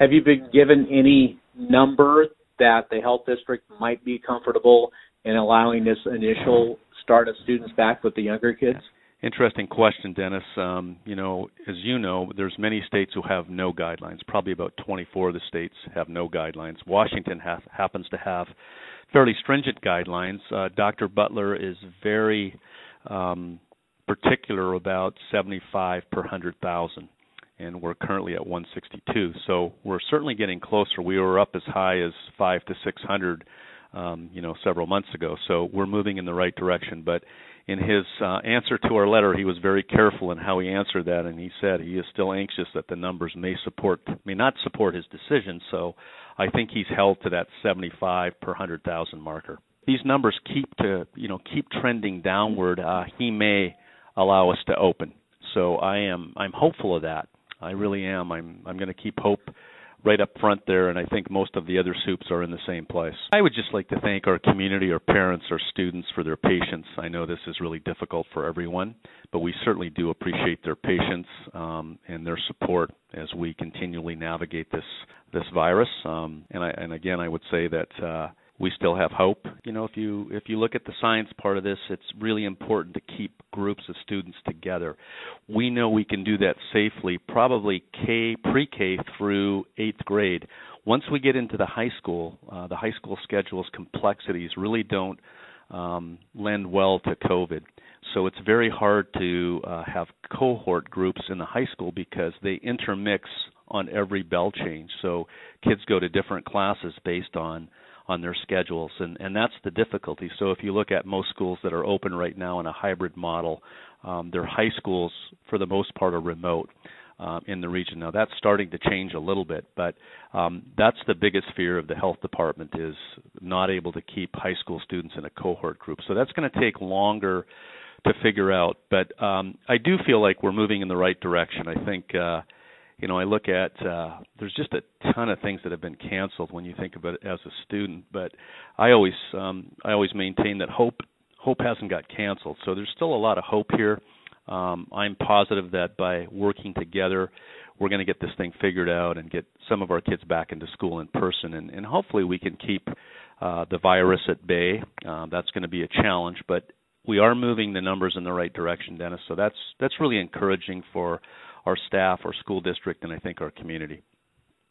Have you been given any number that the health district might be comfortable in allowing this initial start of students back with the younger kids? Interesting question, Dennis. As you know, there's many states who have no guidelines. Probably about 24 of the states have no guidelines. Washington happens to have fairly stringent guidelines. Dr. Butler is very particular about 75 per 100,000, and we're currently at 162. So we're certainly getting closer. We were up as high as 5 to 600, several months ago. So we're moving in the right direction. But in his answer to our letter, he was very careful in how he answered that, and he said he is still anxious that the numbers may not support his decision. So I think he's held to that 75 per 100,000 marker. These numbers keep trending downward. He may allow us to open. So I'm hopeful of that. I really am. I'm going to keep hope right up front there, and I think most of the other soups are in the same place. I would just like to thank our community, our parents, our students for their patience. I know this is really difficult for everyone, but we certainly do appreciate their patience and their support as we continually navigate this virus. And again, I would say that we still have hope. If you look at the science part of this, it's really important to keep groups of students together. We know we can do that safely, probably pre-K through 8th grade. Once we get into the high school schedule's complexities really don't lend well to COVID. So it's very hard to have cohort groups in the high school because they intermix on every bell change. So kids go to different classes based on their schedules, and that's the difficulty. So if you look at most schools that are open right now in a hybrid model, their high schools, for the most part, are remote in the region. Now, that's starting to change a little bit, but that's the biggest fear of the health department is not able to keep high school students in a cohort group. So that's going to take longer to figure out, but I do feel like we're moving in the right direction. I think I look at there's just a ton of things that have been canceled when you think about it as a student, but I always maintain that hope hasn't got canceled. So there's still a lot of hope here. I'm positive that by working together, we're going to get this thing figured out and get some of our kids back into school in person, and hopefully we can keep the virus at bay. That's going to be a challenge, but we are moving the numbers in the right direction, Dennis. So that's really encouraging for our staff, our school district, and I think our community.